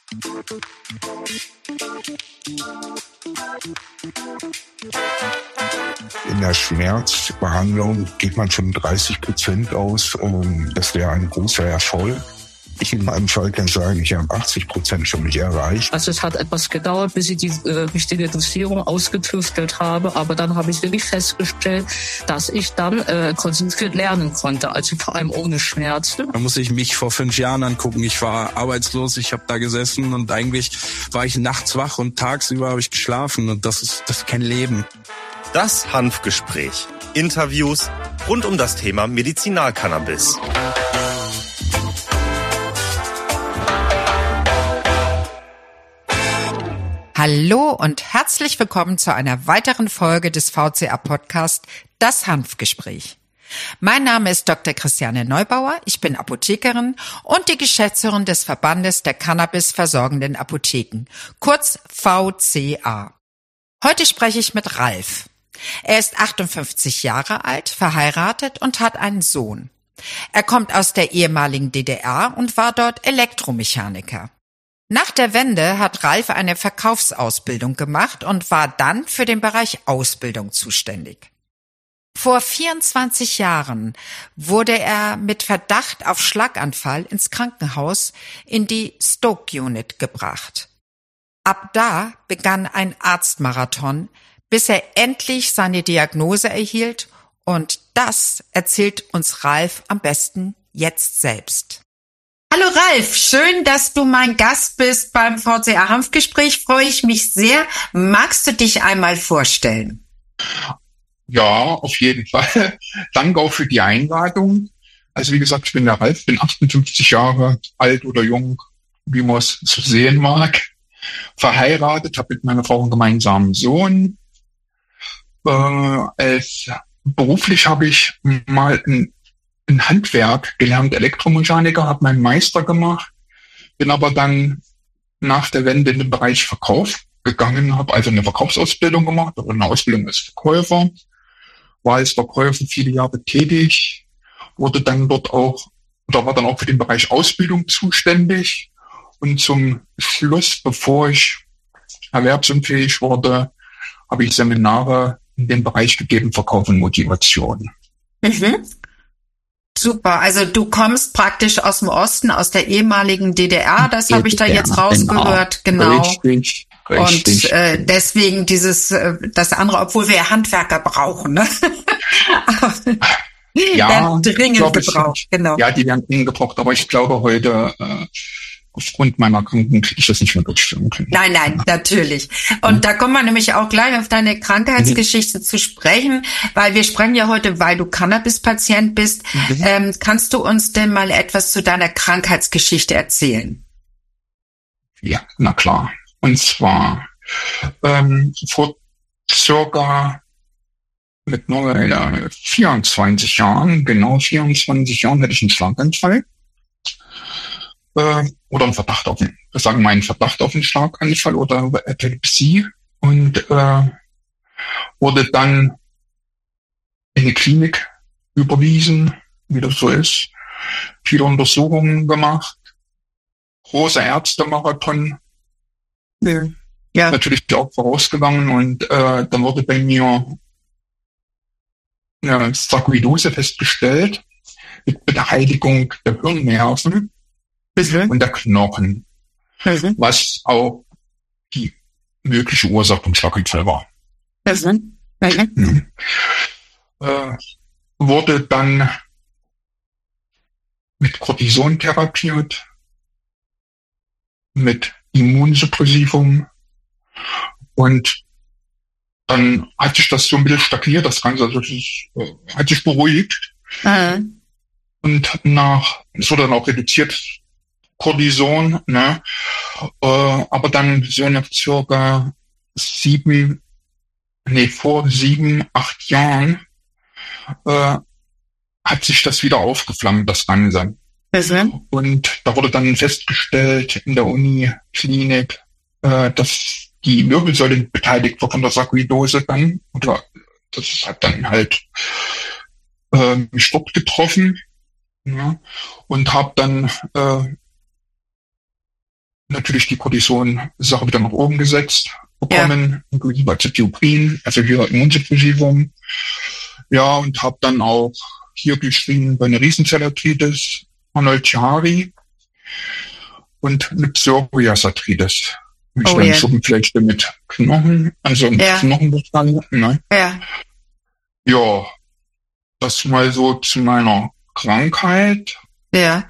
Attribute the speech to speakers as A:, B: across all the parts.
A: In der Schmerzbehandlung geht man von 30% aus. Das wäre ein großer Erfolg. Ich in meinem Fall kann sagen, ich habe 80% schon nicht erreicht.
B: Also es hat etwas gedauert, bis ich die richtige Dosierung ausgetüftelt habe. Aber dann habe ich wirklich festgestellt, dass ich dann konzentriert lernen konnte. Also vor allem ohne Schmerzen.
C: Da muss ich mich vor 5 Jahren angucken. Ich war arbeitslos, ich habe da gesessen und eigentlich war ich nachts wach und tagsüber habe ich geschlafen. Und das ist kein Leben.
D: Das Hanfgespräch. Interviews rund um das Thema Medizinalcannabis.
E: Hallo und herzlich willkommen zu einer weiteren Folge des VCA-Podcast Das Hanfgespräch. Mein Name ist Dr. Christiane Neubauer, ich bin Apothekerin und die Geschäftsführerin des Verbandes der Cannabis versorgenden Apotheken, kurz VCA. Heute spreche ich mit Ralf. Er ist 58 Jahre alt, verheiratet und hat einen Sohn. Er kommt aus der ehemaligen DDR und war dort Elektromechaniker. Nach der Wende hat Ralf eine Verkaufsausbildung gemacht und war dann für den Bereich Ausbildung zuständig. Vor 24 Jahren wurde er mit Verdacht auf Schlaganfall ins Krankenhaus in die Stoke Unit gebracht. Ab da begann ein Arztmarathon, bis er endlich seine Diagnose erhielt, und das erzählt uns Ralf am besten jetzt selbst. Hallo Ralf, schön, dass du mein Gast bist beim VCA Hanfgespräch. Freue ich mich sehr. Magst du dich einmal vorstellen?
A: Ja, auf jeden Fall. Danke auch für die Einladung. Also wie gesagt, ich bin der Ralf, bin 58 Jahre alt oder jung, wie man es so sehen mag. Verheiratet, habe mit meiner Frau einen gemeinsamen Sohn. Beruflich habe ich mal ein Handwerk gelernt, Elektromechaniker, habe meinen Meister gemacht, bin aber dann nach der Wende in den Bereich Verkauf gegangen, habe also eine Verkaufsausbildung gemacht, oder eine Ausbildung als Verkäufer, war als Verkäufer viele Jahre tätig, war dann auch für den Bereich Ausbildung zuständig, und zum Schluss, bevor ich erwerbsunfähig wurde, habe ich Seminare in dem Bereich gegeben, Verkauf und Motivation.
E: Mhm. Super, also du kommst praktisch aus dem Osten, aus der ehemaligen DDR, das habe ich da jetzt rausgehört, genau.
A: Richtig.
E: Und deswegen das andere, obwohl wir Handwerker brauchen, ne?
A: Ja,
E: dringend gebraucht, genau.
A: Ja, die werden dringend gebraucht, aber ich glaube heute, aufgrund meiner Krankheit kriege ich das nicht mehr durchführen können.
E: Nein, natürlich. Und da kommen wir nämlich auch gleich auf deine Krankheitsgeschichte zu sprechen, weil wir sprechen ja heute, weil du Cannabis-Patient bist. Kannst du uns denn mal etwas zu deiner Krankheitsgeschichte erzählen?
A: Ja, na klar. Und zwar vor circa mit 24 Jahren, genau 24 Jahren, hatte ich einen Schlaganfall. Oder einen Verdacht auf einen Schlaganfall oder Epilepsie, und wurde dann in eine Klinik überwiesen, wie das so ist, viele Untersuchungen gemacht, großer Ärztemarathon, natürlich auch vorausgegangen, und dann wurde bei mir Sarkoidose festgestellt mit Beteiligung der Hirnnerven und der Knochen, was auch die mögliche Ursache vom Schlaganfall war. Wurde dann mit Cortison therapiert, mit Immunsuppressivum, und dann hat sich das so ein bisschen stagniert, das Ganze, also hat sich beruhigt. Und es wurde dann auch reduziert, Cortison, ne? Aber dann so nach circa 7, 8 Jahren hat sich das wieder aufgeflammt, das Ganze. Und da wurde dann festgestellt in der Uniklinik, dass die Wirbelsäule beteiligt war von der Sarkoidose dann, oder das hat dann halt mich dort getroffen, ja, und habe dann natürlich die Cortison-Sache wieder nach oben gesetzt bekommen, inklusive Azathioprин, also hier Immunsuppressivum. Ja, und habe dann auch hier geschrieben bei einer Riesenzellarthritis, Arnold-Chiari und eine Psoriasarthritis. Schuppenflechte mit Knochen, also Knochenbestand. Ne?
E: Ja.
A: Ja, das mal so zu meiner Krankheit.
E: Ja,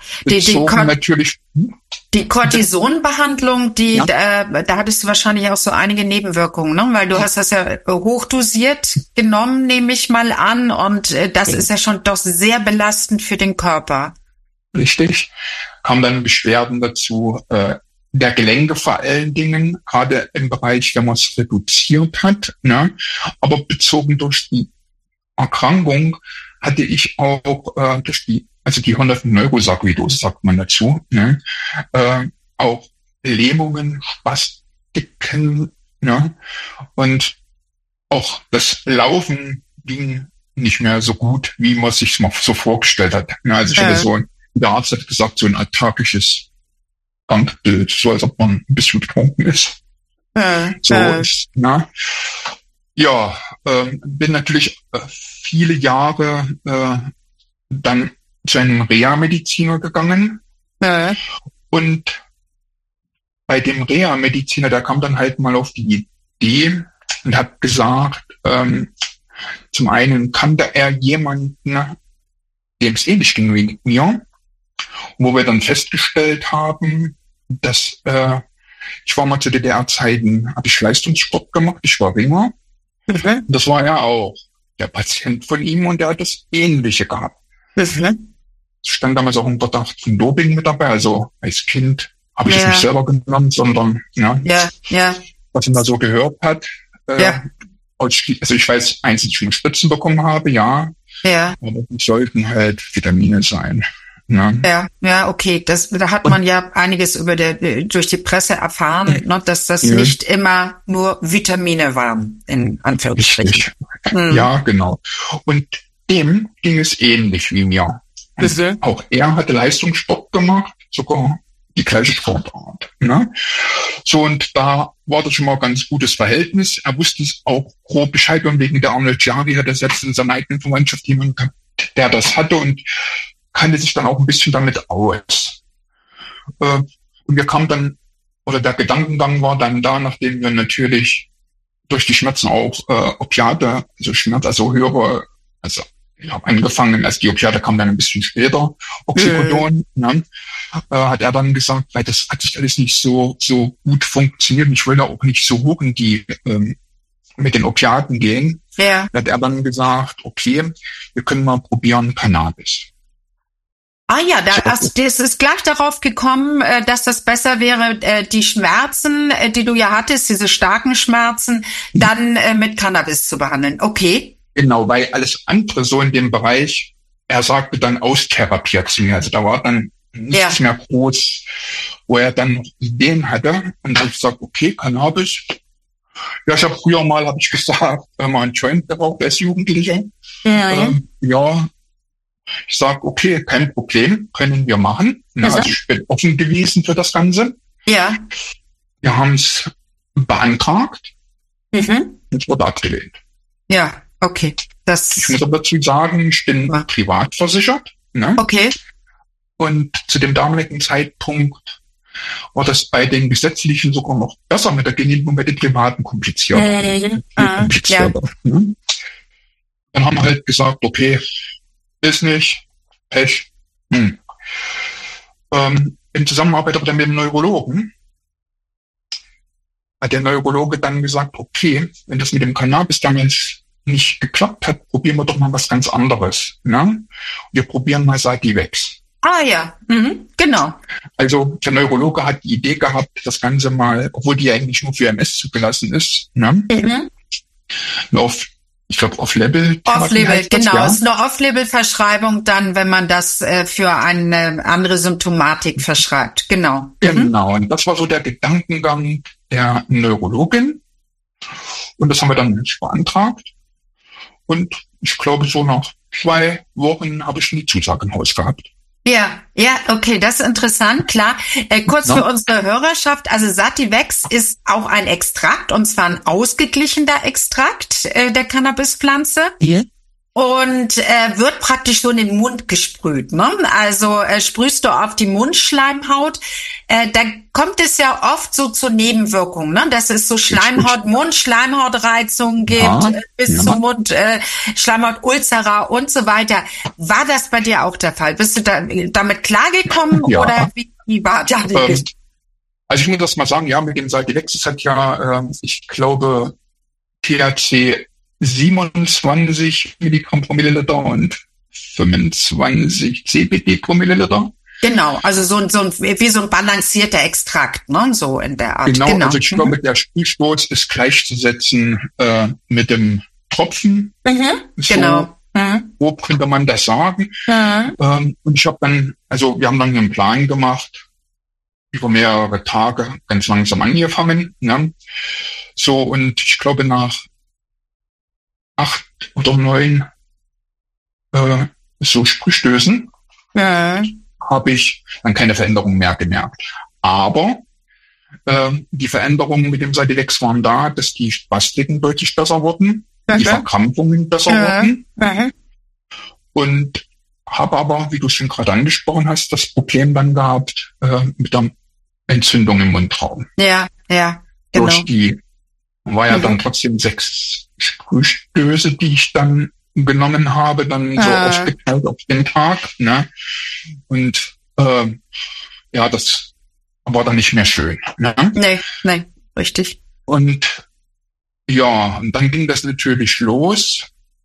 E: die Cortisonbehandlung, da hattest du wahrscheinlich auch so einige Nebenwirkungen, ne? Weil du hast das ja hochdosiert genommen, nehme ich mal an, und das ist ja schon doch sehr belastend für den Körper.
A: Richtig. Kamen dann Beschwerden dazu, der Gelenke vor allen Dingen, gerade im Bereich, wenn man es reduziert hat, ne? Aber bezogen durch die Erkrankung hatte ich auch durch die häufige Neurosarkoidose, sagt man dazu, ne? Auch Lähmungen, Spastiken, ne? Und auch das Laufen ging nicht mehr so gut, wie man sich mal so vorgestellt hat. Ne? Also ich hatte der Arzt hat gesagt, so ein attackisches Krankbild, so als ob man ein bisschen betrunken ist. Ne? Ja, bin natürlich viele Jahre dann zu einem Reha-Mediziner gegangen. Und bei dem Reha-Mediziner, der kam dann halt mal auf die Idee und hat gesagt, zum einen kannte er jemanden, dem es ähnlich ging wie mir, wo wir dann festgestellt haben, dass ich war mal zu DDR-Zeiten, habe ich Leistungssport gemacht, ich war Ringer. Das war ja auch der Patient von ihm und der hat das Ähnliche gehabt. Es stand damals auch ein Verdacht von Doping mit dabei, also als Kind habe ich es nicht selber genommen, sondern was man da so gehört hat. Also ich weiß, einzeln schon Spritzen bekommen habe, aber die sollten halt Vitamine sein. Ne?
E: Ja, okay. Da hat man ja einiges durch die Presse erfahren, ne, dass das nicht immer nur Vitamine waren, in Anführungsstrichen.
A: Ja, genau. Und dem ging es ähnlich wie mir. Auch er hatte Leistungssport gemacht, sogar die gleiche Sportart. Ne? So, und da war das schon mal ein ganz gutes Verhältnis. Er wusste es auch grob Bescheid, und wegen der Arnold-Chiari hat er selbst in seiner eigenen Verwandtschaft jemanden, der das hatte, und kannte sich dann auch ein bisschen damit aus. Und wir kamen dann, oder der Gedankengang war dann da, nachdem wir natürlich durch die Schmerzen auch Opiate, also höhere, also ich habe angefangen, also die Opiate kamen dann ein bisschen später, Oxycodon, ne? Hat er dann gesagt, weil das hat sich alles nicht so gut funktioniert, und ich wollte auch nicht so hoch in die mit den Opiaten gehen. Hat er dann gesagt, okay, wir können mal probieren Cannabis.
E: Das ist gleich darauf gekommen, dass das besser wäre, die Schmerzen, die du ja hattest, diese starken Schmerzen, dann mit Cannabis zu behandeln. Okay.
A: Genau, weil alles andere so in dem Bereich, er sagte dann austherapiert zu mir. Also da war dann nichts mehr groß, wo er dann Ideen hatte. Und ich sag, okay, Cannabis. Ja, ich habe früher mal, habe ich gesagt, mal einen Joint geraucht als Jugendlicher. Ich sag, okay, kein Problem, können wir machen. Also ich bin offen gewesen für das Ganze. Ja. Wir haben es beantragt. Es wurde abgelehnt.
E: Ja, okay.
A: Ich muss aber dazu sagen, ich bin privat versichert. Ne?
E: Okay.
A: Und zu dem damaligen Zeitpunkt war das bei den gesetzlichen sogar noch besser mit der Genehmigung, bei den privaten komplizierter. Ne? Dann haben wir halt gesagt, okay, ist nicht, Pech. In Zusammenarbeit aber dann mit dem Neurologen hat der Neurologe dann gesagt, okay, wenn das mit dem Cannabis damals nicht geklappt hat, probieren wir doch mal was ganz anderes. Ne? Wir probieren mal Sativex.
E: Genau.
A: Also der Neurologe hat die Idee gehabt, das Ganze mal, obwohl die eigentlich nur für MS zugelassen ist, ne? Ich glaube, Off-Label.
E: Off-Label, genau. Es ist eine Off-Label-Verschreibung dann, wenn man das für eine andere Symptomatik verschreibt. Genau.
A: Genau. Und das war so der Gedankengang der Neurologin. Und das haben wir dann nicht beantragt. Und ich glaube, so nach 2 Wochen habe ich schon die Zusage im Haus gehabt.
E: Ja, okay, das ist interessant, klar. Kurz für unsere Hörerschaft, also Sativex ist auch ein Extrakt, und zwar ein ausgeglichener Extrakt der Cannabispflanze. Ja. Und wird praktisch so in den Mund gesprüht, ne? Also sprühst du auf die Mundschleimhaut, da kommt es ja oft so zur Nebenwirkung, ne? Dass es so Mund-Schleimhautreizungen gibt, bis zum Mund, Schleimhautulzera und so weiter. War das bei dir auch der Fall? Bist du damit klargekommen oder wie war das?
A: Also ich muss das mal sagen, ja, mit dem Sativex, es hat ja, ich glaube, THC 27 Milligramm pro Milliliter und 25 CBD pro Milliliter.
E: Genau, also so ein wie so ein balancierter Extrakt, ne, so in der Art.
A: Genau. Also ich glaube, der Sprühstoß ist gleichzusetzen mit dem Tropfen. So, genau. Wo könnte man das sagen? Und ich habe dann, also wir haben dann einen Plan gemacht, über mehrere Tage ganz langsam angefangen. Ne? So, und ich glaube nach 8 oder 9 so Sprühstößen habe ich dann keine Veränderung mehr gemerkt. Aber die Veränderungen mit dem Sativex waren da, dass die Spastiken deutlich besser wurden, die Verkrampfungen besser wurden. Und habe aber, wie du schon gerade angesprochen hast, das Problem dann gehabt mit der Entzündung im Mundraum.
E: Ja, genau.
A: Durch die war ja dann trotzdem 6 Sprühstöße, die ich dann genommen habe, dann so aufgeteilt auf den Tag, ne? Und das war dann nicht mehr schön. Ne?
E: Nee, richtig.
A: Und und dann ging das natürlich los,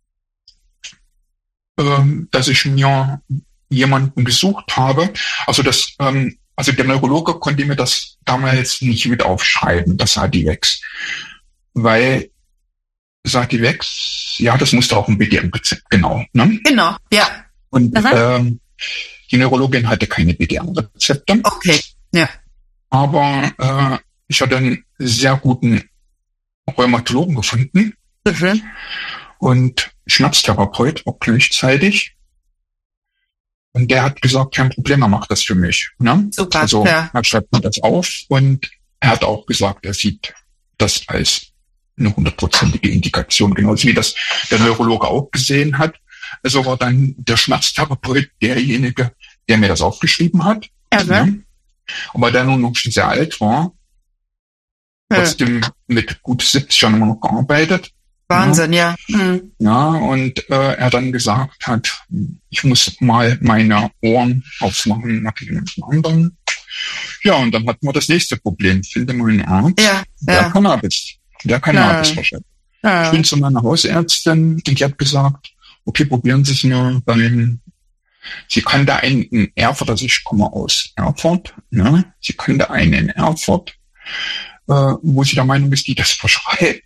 A: dass ich mir jemanden gesucht habe. Also der Neurologe konnte mir das damals nicht mit aufschreiben, das Sativex. Weil Sativex, das musste auch ein BDM-Rezept, genau. Ne?
E: Genau, ja.
A: Und die Neurologin hatte keine BDM-Rezepte.
E: Okay, ja.
A: Aber ich hatte einen sehr guten Rheumatologen gefunden und Schmerztherapeut auch gleichzeitig. Und der hat gesagt, kein Problem, er macht das für mich. Ne?
E: Super,
A: also er schreibt mir das auf und er hat auch gesagt, er sieht das als eine 100%ige Indikation, genauso wie das der Neurologe auch gesehen hat. Also war dann der Schmerztherapeut derjenige, der mir das aufgeschrieben hat. Ne? Aber der nun noch schon sehr alt war, trotzdem mit gut 70 Jahren immer noch gearbeitet.
E: Wahnsinn, ja.
A: Ja, und er dann gesagt hat, ich muss mal meine Ohren aufmachen nach dem anderen. Ja, und dann hatten wir das nächste Problem. Finde mal einen Arzt, der Cannabis verschreibt. Ich bin zu meiner Hausärztin und die hat gesagt, okay, probieren Sie es nur sie kannte einen in Erfurt, also ich komme aus Erfurt, ne? Sie kannte einen in Erfurt, wo sie der Meinung ist, die das verschreibt.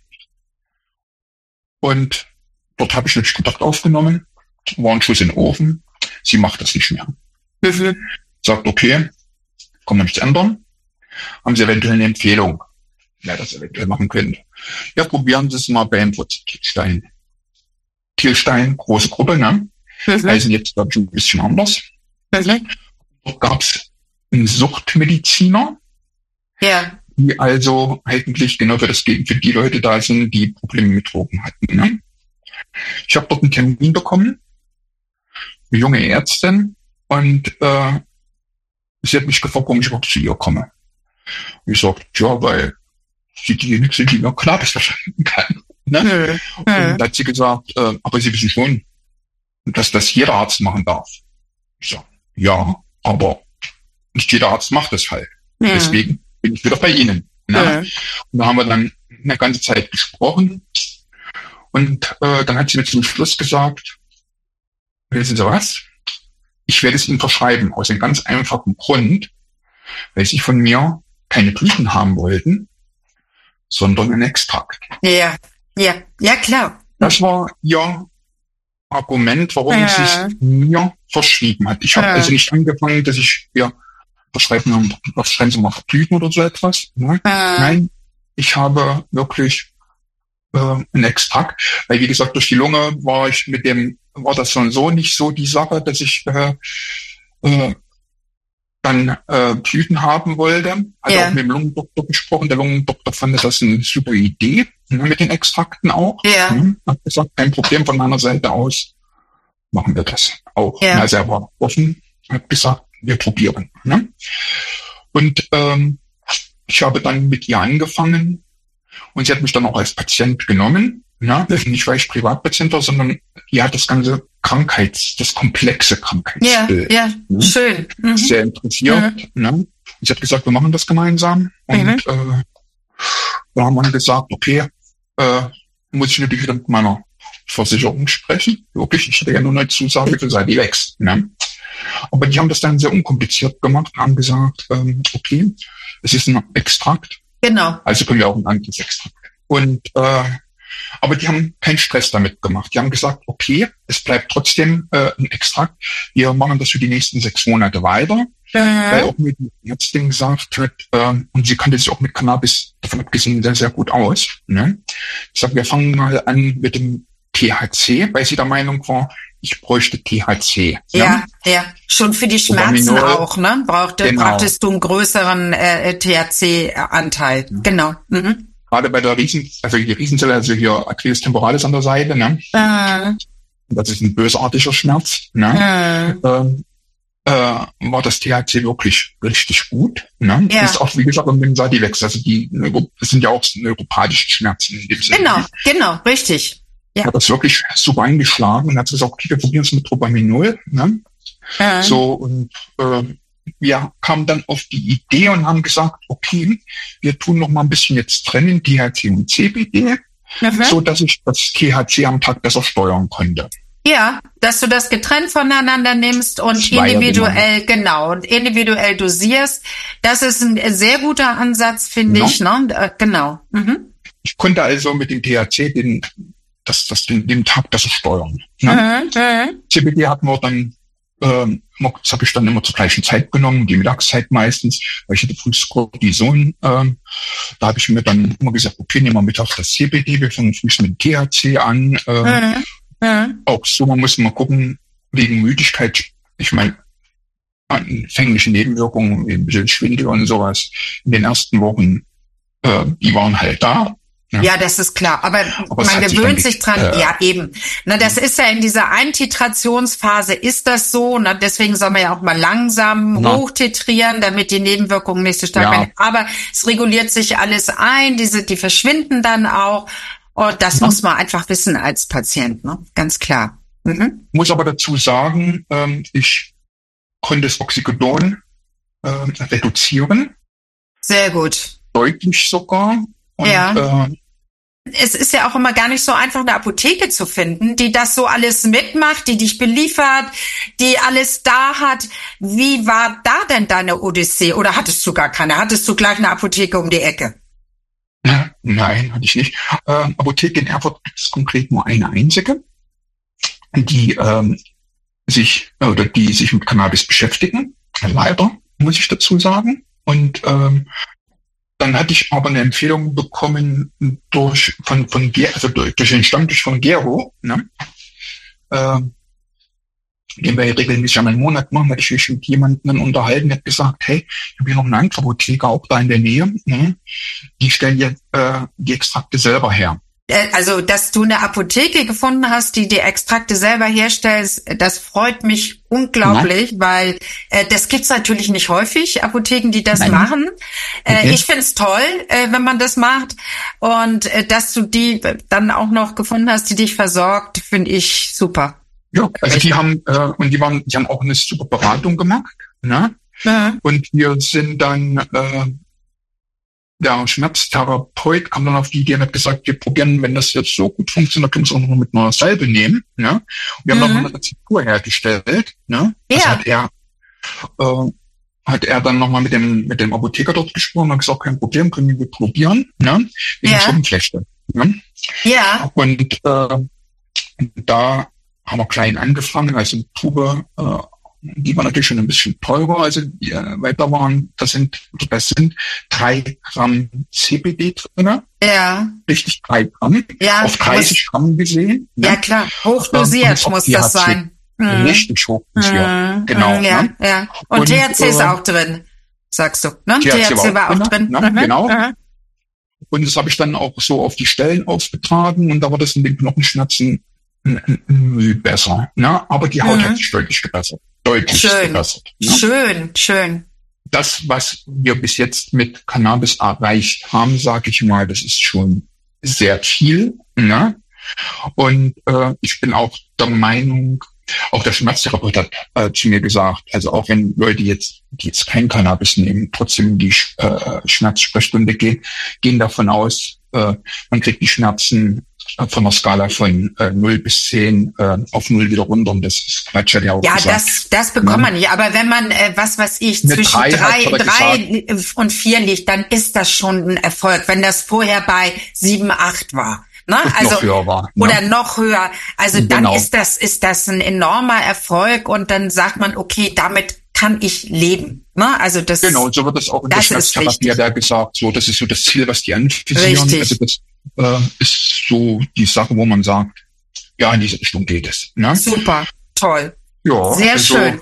A: Und dort habe ich einen Kontakt aufgenommen, war ein Schuss in den Ofen, sie macht das nicht mehr. Sagt, okay, kann man nichts ändern, haben Sie eventuell eine Empfehlung, wer das eventuell machen könnte. Ja, probieren Sie es mal beim Thielstein. Thielstein, große Gruppe, ne? Heißen jetzt, glaube ich, ein bisschen anders. Dort gab es einen Suchtmediziner, die also eigentlich genau für die Leute da sind, die Probleme mit Drogen hatten. Ne? Ich habe dort einen Termin bekommen, eine junge Ärztin, und sie hat mich gefragt, warum ich überhaupt zu ihr komme. Und ich sagte, weil sie diejenige sind, die mir Cannabis verschreiben kann. Ne? Und da hat sie gesagt, aber Sie wissen schon, dass das jeder Arzt machen darf. Ich sage, ja, aber nicht jeder Arzt macht das halt. Deswegen bin ich wieder bei Ihnen. Ne? Und da haben wir dann eine ganze Zeit gesprochen. Und dann hat sie mir zum Schluss gesagt, wissen Sie was? Ich werde es Ihnen verschreiben, aus einem ganz einfachen Grund, weil Sie von mir keine Blüten haben wollten, sondern einen Extrakt.
E: Ja, klar.
A: Das war Ihr Argument, warum sie es mir verschrieben hat. Ich habe also nicht angefangen, dass ich verschreiben Sie mal Blüten oder so etwas. Ne? Nein, ich habe wirklich einen Extrakt, weil wie gesagt, durch die Lunge war das so nicht so die Sache, dass ich dann Blüten haben wollte. Hat auch mit dem Lungendoktor gesprochen. Der Lungendoktor fand das eine super Idee, ne, mit den Extrakten auch.
E: Ja.
A: Hat gesagt, kein Problem von meiner Seite aus, machen wir das auch. Ja. Also er war offen, hat gesagt, wir probieren. Ne? Und ich habe dann mit ihr angefangen und sie hat mich dann auch als Patient genommen. Ja, nicht weil ich Privatpatient war, sondern ja, das ganze das komplexe Krankheitsbild.
E: Ja, schön.
A: Sehr interessiert. Ne? Und sie hat gesagt, wir machen das gemeinsam. Und da haben wir gesagt, okay, muss ich natürlich wieder mit meiner Versicherung sprechen. Wirklich, ich hatte ja nur eine Zusage für Sativex. Ne? Aber die haben das dann sehr unkompliziert gemacht und haben gesagt, okay, es ist ein Extrakt.
E: Genau.
A: Also können wir auch ein anderes Extrakt. Und aber die haben keinen Stress damit gemacht. Die haben gesagt, okay, es bleibt trotzdem ein Extrakt. Wir machen das für die nächsten 6 Monate weiter. Weil auch mit der Ärztin gesagt hat, und sie kannte sich auch mit Cannabis, davon abgesehen, sehr, sehr gut aus. Ne? Ich sage, wir fangen mal an mit dem THC, weil sie der Meinung war, ich bräuchte THC.
E: Ja. Schon für die Schmerzen auch, ne? Brauchtest du einen größeren THC-Anteil. Ja. Genau.
A: Gerade bei der die Riesenzelle, also hier Arteritis temporalis an der Seite, ne? Das ist ein bösartiger Schmerz, ne? War das THC wirklich richtig gut, ne? Ja. Ist auch, wie gesagt, mit dem Sativex, also das sind ja auch neuropathische Schmerzen in dem Sinne.
E: Genau, richtig. Ja.
A: Hat das wirklich super eingeschlagen und hat gesagt, okay, wir probieren es mit Tropaminol, ne? So, und wir kamen dann auf die Idee und haben gesagt, okay, wir tun noch mal ein bisschen jetzt trennen, THC und CBD, so dass ich das THC am Tag besser steuern konnte.
E: Ja, dass du das getrennt voneinander nimmst und individuell dosierst. Das ist ein sehr guter Ansatz, finde ich, ne? Genau.
A: Ich konnte also mit dem THC den Tag besser steuern. Ne? CBD hatten wir dann das habe ich dann immer zur gleichen Zeit genommen, die Mittagszeit meistens, weil ich hatte frühes Cortison. Da habe ich mir dann immer gesagt, okay, nehmen wir mittags das CBD, wir fangen früh mit dem THC an. Auch so, man muss mal gucken, wegen Müdigkeit, ich meine, anfängliche Nebenwirkungen, wie ein bisschen Schwindel und sowas, in den ersten Wochen, die waren halt da.
E: Ja, das ist klar. Aber man gewöhnt sich dran. Ja, eben. Na, das ist ja in dieser Eintitrationsphase ist das so. Na, deswegen soll man ja auch mal langsam hochtitrieren, damit die Nebenwirkungen nicht so stark werden. Aber es reguliert sich alles ein. Die verschwinden dann auch. Und das muss man einfach wissen als Patient, ne? Ganz klar.
A: Muss aber dazu sagen, ich konnte das Oxycodon reduzieren.
E: Sehr gut.
A: Deutlich sogar. Und,
E: es ist ja auch immer gar nicht so einfach, eine Apotheke zu finden, die das so alles mitmacht, die dich beliefert, die alles da hat. Wie war da denn deine Odyssee? Oder hattest du gar keine? Hattest du gleich eine Apotheke um die Ecke?
A: Nein, hatte ich nicht. Apotheke in Erfurt gibt es konkret nur eine einzige, die sich mit Cannabis beschäftigen. Leider, muss ich dazu sagen. Und dann hatte ich aber eine Empfehlung bekommen durch den Stammtisch von Gero, ne? Den wir regelmäßig einmal im Monat machen, hatte ich mich mit jemandem unterhalten, der hat gesagt, hey, ich habe hier noch eine andere Apotheke, auch da in der Nähe, ne? Die stellen jetzt die Extrakte selber her.
E: Also, dass du eine Apotheke gefunden hast, die Extrakte selber herstellt, das freut mich unglaublich, weil das gibt's natürlich nicht häufig, Apotheken, die das machen. Okay. Ich find's toll, wenn man das macht. Und dass du die dann auch noch gefunden hast, die dich versorgt, finde ich super.
A: Ja, also die haben auch eine super Beratung gemacht, ne? Ja. Und wir sind dann der Schmerztherapeut kam dann auf die Idee und hat gesagt, wir probieren, wenn das jetzt so gut funktioniert, können wir es auch noch mit einer Salbe nehmen. Ne? Und wir haben noch eine Rezeptur hergestellt. Ne? Ja. Das hat er dann nochmal mit dem Apotheker dort gesprochen und gesagt, kein Problem, können wir probieren. Ne? Wegen Schuppenflechte. Ne? Ja. Und da haben wir klein angefangen, also eine Tube, die war natürlich schon ein bisschen teurer, also die weiter waren, das sind 3 Gramm CBD drin. Ja. Richtig 3 Gramm. Ja. Auf 30 Gramm gesehen.
E: Ja, klar. Hochdosiert muss das sein.
A: richtig hochdosiert. Genau.
E: Ja,
A: ne?
E: ja. Und THC ist auch drin, sagst du, ne?
A: THC
E: war auch drin.
A: Ne? Genau. Und das habe ich dann auch so auf die Stellen aufgetragen und da war das in den Knochenschmerzen besser. Ne? Aber die Haut hat sich deutlich gebessert. Gebessert. Ne?
E: Schön.
A: Das, was wir bis jetzt mit Cannabis erreicht haben, sage ich mal, das ist schon sehr viel. Ne? Und ich bin auch der Meinung, auch der Schmerztherapeut hat zu mir gesagt, also auch wenn Leute die jetzt kein Cannabis nehmen, trotzdem in die Schmerzsprechstunde gehen davon aus, man kriegt die Schmerzen von einer Skala von 0 bis 10 auf 0 wieder runter. Und das ist Quatsch, hat ja auch gesagt.
E: Das bekommt man nicht. Aber wenn man, zwischen 3 und 4 liegt, dann ist das schon ein Erfolg. Wenn das vorher bei 7, 8 war. Ne? Also,
A: noch höher war. Ne?
E: Oder noch höher. Also dann ist das ein enormer Erfolg und dann sagt man, okay, damit kann ich leben. Ne? Also das,
A: genau, so wird das auch in der Schmerztherapie da gesagt. So, das ist so das Ziel, was die anvisieren. Also das ist so die Sache, wo man sagt, ja, in diese Richtung geht es. Ne?
E: Super, toll.
A: Ja,
E: sehr schön.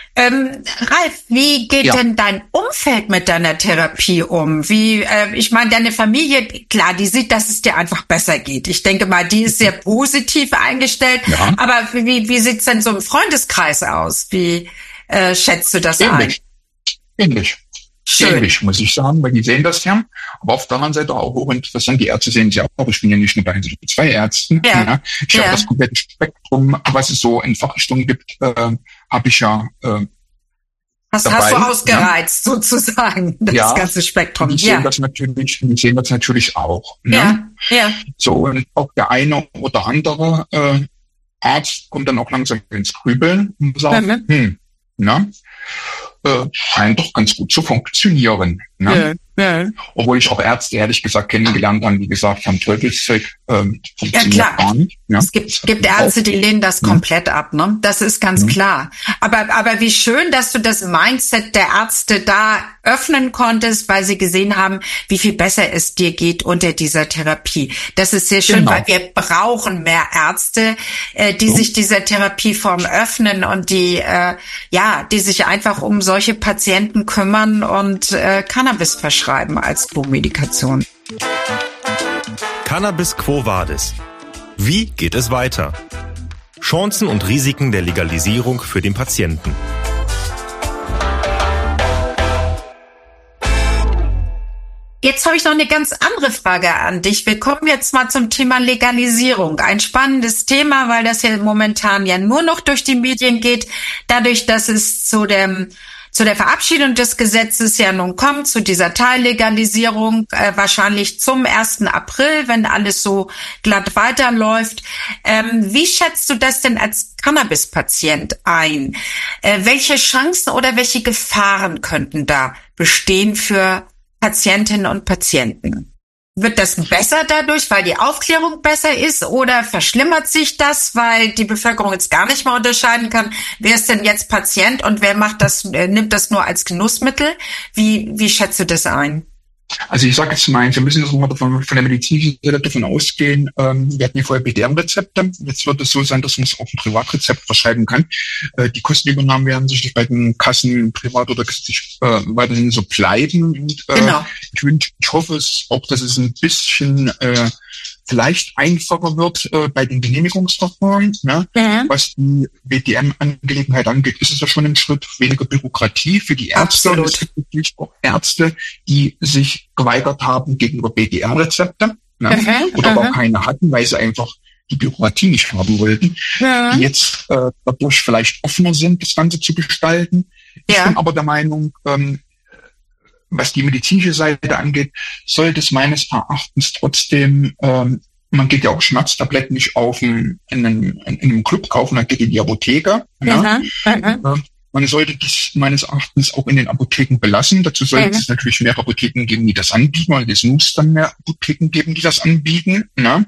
E: Ralf, wie geht denn dein Umfeld mit deiner Therapie um? Ich meine, deine Familie, klar, die sieht, dass es dir einfach besser geht. Ich denke mal, die ist sehr positiv eingestellt. Ja. Aber wie sieht's denn so im Freundeskreis aus? Wie schätzt du das ein?
A: Ähnlich.
E: Schön.
A: Ähnlich, muss ich sagen, weil die sehen das ja. Aber auf der anderen Seite auch hochinteressant, die Ärzte sehen es ja auch, aber ich bin ja nicht nur bei 2 Ärzten. Ja. Ich habe das komplette Spektrum, was es so in Fachrichtungen gibt, habe ich ja
E: hast du ausgereizt, sozusagen, das ganze Spektrum.
A: Die sehen das natürlich auch. Ne?
E: Ja.
A: So, und auch der eine oder andere Arzt kommt dann auch langsam ins Grübeln und sagt, scheint doch ganz gut zu funktionieren. Ne? Ja. Obwohl ich auch Ärzte, ehrlich gesagt, kennengelernt habe, die gesagt haben, Teufelszeug funktioniert gar nicht. Ja?
E: Es gibt Ärzte, die lehnen das komplett ab, ne? Das ist ganz klar. Aber wie schön, dass du das Mindset der Ärzte da öffnen konntest, weil sie gesehen haben, wie viel besser es dir geht unter dieser Therapie. Das ist sehr schön, weil wir brauchen mehr Ärzte, die sich dieser Therapieform öffnen und die sich einfach um solche Patienten kümmern und Cannabis verschreiben als Co-Medikation.
D: Cannabis Quo Vadis. Wie geht es weiter? Chancen und Risiken der Legalisierung für den Patienten.
E: Jetzt habe ich noch eine ganz andere Frage an dich. Wir kommen jetzt mal zum Thema Legalisierung. Ein spannendes Thema, weil das ja momentan ja nur noch durch die Medien geht. Dadurch, dass es zu der Verabschiedung des Gesetzes ja nun kommt, zu dieser Teillegalisierung, wahrscheinlich zum 1. April, wenn alles so glatt weiterläuft. Wie schätzt du das denn als Cannabis-Patient ein? Welche Chancen oder welche Gefahren könnten da bestehen für Patientinnen und Patienten? Wird das besser dadurch, weil die Aufklärung besser ist, oder verschlimmert sich das, weil die Bevölkerung jetzt gar nicht mehr unterscheiden kann, wer ist denn jetzt Patient und wer nimmt das nur als Genussmittel? Wie schätzt du das ein?
A: Also ich sage jetzt mal, wir müssen jetzt mal von der medizinischen Seite davon ausgehen, wir hatten ja vorher BDM-Rezepte, jetzt wird es so sein, dass man es auch ein Privatrezept verschreiben kann. Die Kostenübernahmen werden sicherlich bei den Kassen privat oder gesetzlich weiterhin so bleiben. Und,
E: genau.
A: Ich hoffe es auch, dass es ein bisschen vielleicht einfacher wird bei den Genehmigungsverfahren. Ne? Ja. Was die BDM-Angelegenheit angeht, ist es ja schon ein Schritt weniger Bürokratie für die Ärzte.
E: Absolut.
A: Und es gibt natürlich auch Ärzte, die sich geweigert haben gegenüber BDR-Rezepte, ne? Oder aber keine hatten, weil sie einfach die Bürokratie nicht haben wollten, die jetzt dadurch vielleicht offener sind, das Ganze zu gestalten. Ich bin aber der Meinung, was die medizinische Seite angeht, sollte es meines Erachtens trotzdem, man geht ja auch Schmerztabletten nicht in einem Club kaufen, man geht in die Apotheke. Man sollte das meines Erachtens auch in den Apotheken belassen. Dazu sollte es natürlich mehr Apotheken geben, die das anbieten, weil es muss dann mehr Apotheken geben, die das anbieten. Ne?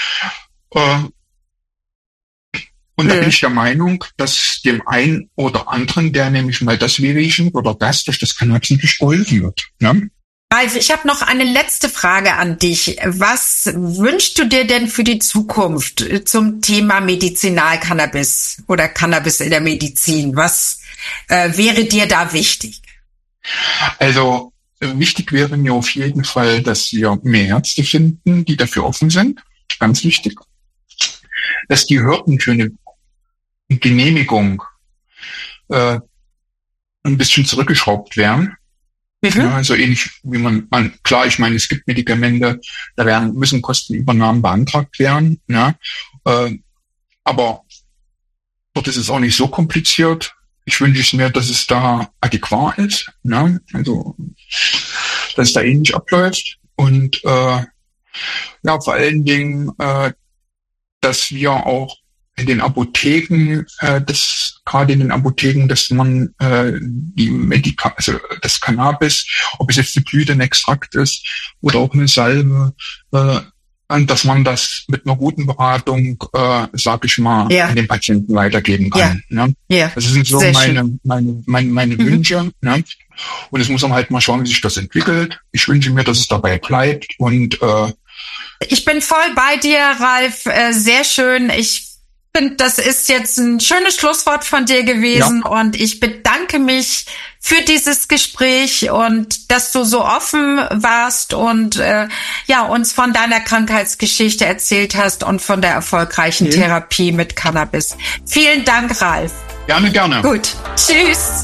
A: Und da bin ich der Meinung, dass dem einen oder anderen, der nämlich mal das Wehwehchen oder das durch das Cannabis natürlich geholfen wird. Ne?
E: Ralf, ich habe noch eine letzte Frage an dich. Was wünschst du dir denn für die Zukunft zum Thema Medizinalcannabis oder Cannabis in der Medizin? Was wäre dir da wichtig?
A: Also wichtig wäre mir auf jeden Fall, dass wir mehr Ärzte finden, die dafür offen sind. Ganz wichtig. Dass die Hürden für eine Genehmigung ein bisschen zurückgeschraubt werden. Ja, also ähnlich wie klar, ich meine, es gibt Medikamente, müssen Kostenübernahmen beantragt werden, ja, aber dort ist es auch nicht so kompliziert. Ich wünsche mir, dass es da adäquat ist, ne? Also, dass es da ähnlich abläuft und ja, vor allen Dingen, dass wir auch in den Apotheken, gerade in den Apotheken, dass man also das Cannabis, ob es jetzt die Blüte, ein Extrakt ist oder auch eine Salbe, dass man das mit einer guten Beratung, sag ich mal, an den Patienten weitergeben kann. Ja. Ne? Ja. Das sind so meine Wünsche. Ne? Und es muss man halt mal schauen, wie sich das entwickelt. Ich wünsche mir, dass es dabei bleibt. Und
E: ich bin voll bei dir, Ralf. Sehr schön. Ich finde, das ist jetzt ein schönes Schlusswort von dir gewesen und ich bedanke mich für dieses Gespräch und dass du so offen warst und uns von deiner Krankheitsgeschichte erzählt hast und von der erfolgreichen Therapie mit Cannabis. Vielen Dank, Ralf.
A: Gerne, gerne.
E: Gut. Tschüss.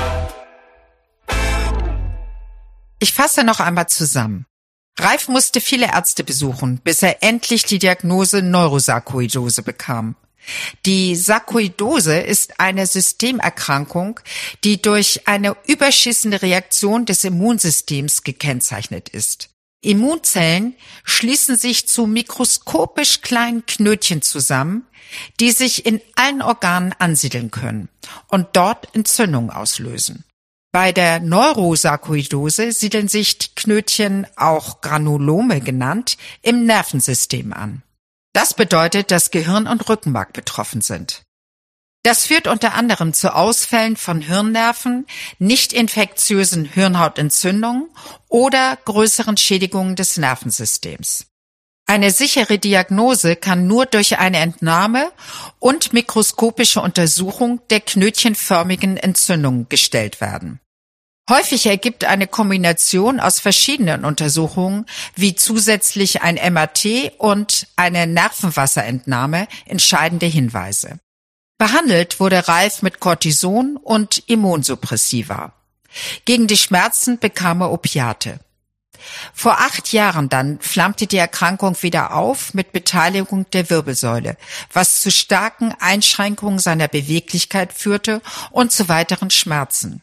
E: Ich fasse noch einmal zusammen. Ralf musste viele Ärzte besuchen, bis er endlich die Diagnose Neurosarkoidose bekam. Die Sarkoidose ist eine Systemerkrankung, die durch eine überschießende Reaktion des Immunsystems gekennzeichnet ist. Immunzellen schließen sich zu mikroskopisch kleinen Knötchen zusammen, die sich in allen Organen ansiedeln können und dort Entzündungen auslösen. Bei der Neurosarkoidose siedeln sich die Knötchen, auch Granulome genannt, im Nervensystem an. Das bedeutet, dass Gehirn und Rückenmark betroffen sind. Das führt unter anderem zu Ausfällen von Hirnnerven, nicht infektiösen Hirnhautentzündungen oder größeren Schädigungen des Nervensystems. Eine sichere Diagnose kann nur durch eine Entnahme und mikroskopische Untersuchung der knötchenförmigen Entzündung gestellt werden. Häufig ergibt eine Kombination aus verschiedenen Untersuchungen, wie zusätzlich ein MRT und eine Nervenwasserentnahme, entscheidende Hinweise. Behandelt wurde Ralf mit Cortison und Immunsuppressiva. Gegen die Schmerzen bekam er Opiate. Vor 8 Jahren dann flammte die Erkrankung wieder auf mit Beteiligung der Wirbelsäule, was zu starken Einschränkungen seiner Beweglichkeit führte und zu weiteren Schmerzen.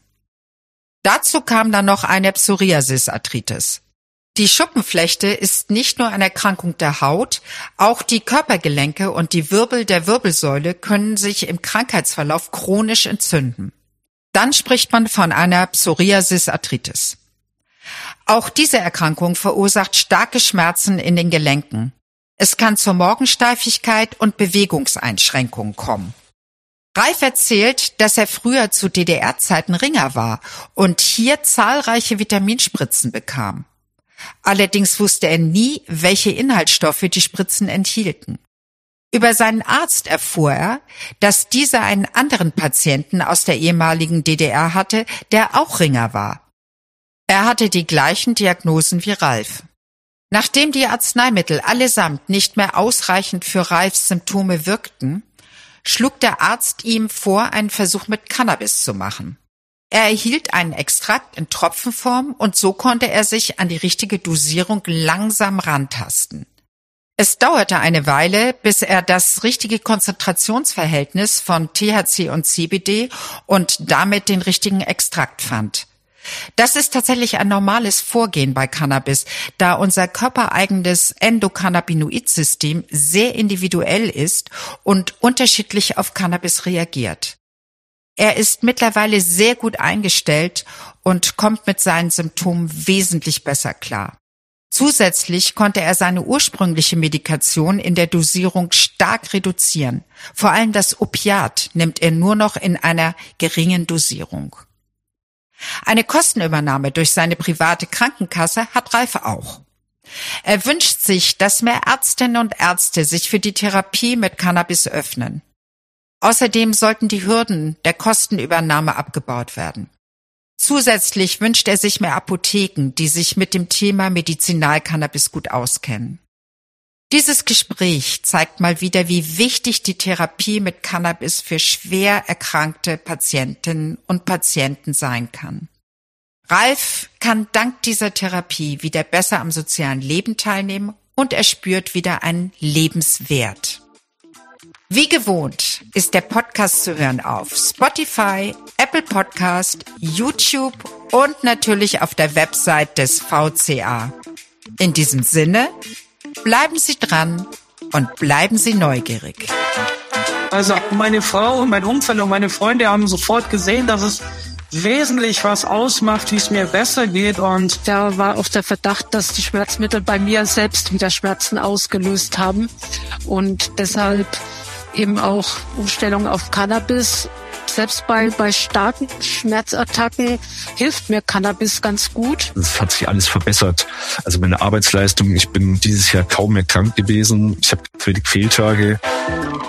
E: Dazu kam dann noch eine Psoriasis-Arthritis. Die Schuppenflechte ist nicht nur eine Erkrankung der Haut, auch die Körpergelenke und die Wirbel der Wirbelsäule können sich im Krankheitsverlauf chronisch entzünden. Dann spricht man von einer Psoriasis-Arthritis. Auch diese Erkrankung verursacht starke Schmerzen in den Gelenken. Es kann zur Morgensteifigkeit und Bewegungseinschränkungen kommen. Ralf erzählt, dass er früher zu DDR-Zeiten Ringer war und hier zahlreiche Vitaminspritzen bekam. Allerdings wusste er nie, welche Inhaltsstoffe die Spritzen enthielten. Über seinen Arzt erfuhr er, dass dieser einen anderen Patienten aus der ehemaligen DDR hatte, der auch Ringer war. Er hatte die gleichen Diagnosen wie Ralf. Nachdem die Arzneimittel allesamt nicht mehr ausreichend für Ralfs Symptome wirkten, schlug der Arzt ihm vor, einen Versuch mit Cannabis zu machen. Er erhielt einen Extrakt in Tropfenform und so konnte er sich an die richtige Dosierung langsam rantasten. Es dauerte eine Weile, bis er das richtige Konzentrationsverhältnis von THC und CBD und damit den richtigen Extrakt fand. Das ist tatsächlich ein normales Vorgehen bei Cannabis, da unser körpereigenes Endokannabinoid-System sehr individuell ist und unterschiedlich auf Cannabis reagiert. Er ist mittlerweile sehr gut eingestellt und kommt mit seinen Symptomen wesentlich besser klar. Zusätzlich konnte er seine ursprüngliche Medikation in der Dosierung stark reduzieren. Vor allem das Opiat nimmt er nur noch in einer geringen Dosierung. Eine Kostenübernahme durch seine private Krankenkasse hat Ralf auch. Er wünscht sich, dass mehr Ärztinnen und Ärzte sich für die Therapie mit Cannabis öffnen. Außerdem sollten die Hürden der Kostenübernahme abgebaut werden. Zusätzlich wünscht er sich mehr Apotheken, die sich mit dem Thema Medizinalcannabis gut auskennen. Dieses Gespräch zeigt mal wieder, wie wichtig die Therapie mit Cannabis für schwer erkrankte Patientinnen und Patienten sein kann. Ralf kann dank dieser Therapie wieder besser am sozialen Leben teilnehmen und er spürt wieder einen Lebenswert. Wie gewohnt ist der Podcast zu hören auf Spotify, Apple Podcast, YouTube und natürlich auf der Website des VCA. In diesem Sinne, bleiben Sie dran und bleiben Sie neugierig.
F: Also meine Frau, mein Umfeld und meine Freunde haben sofort gesehen, dass es wesentlich was ausmacht, wie es mir besser geht. Und
B: Da war auch der Verdacht, dass die Schmerzmittel bei mir selbst wieder Schmerzen ausgelöst haben und deshalb eben auch Umstellung auf Cannabis. Selbst bei starken Schmerzattacken hilft mir Cannabis ganz gut.
G: Es hat sich alles verbessert. Also meine Arbeitsleistung, ich bin dieses Jahr kaum mehr krank gewesen. Ich habe wenig Fehltage.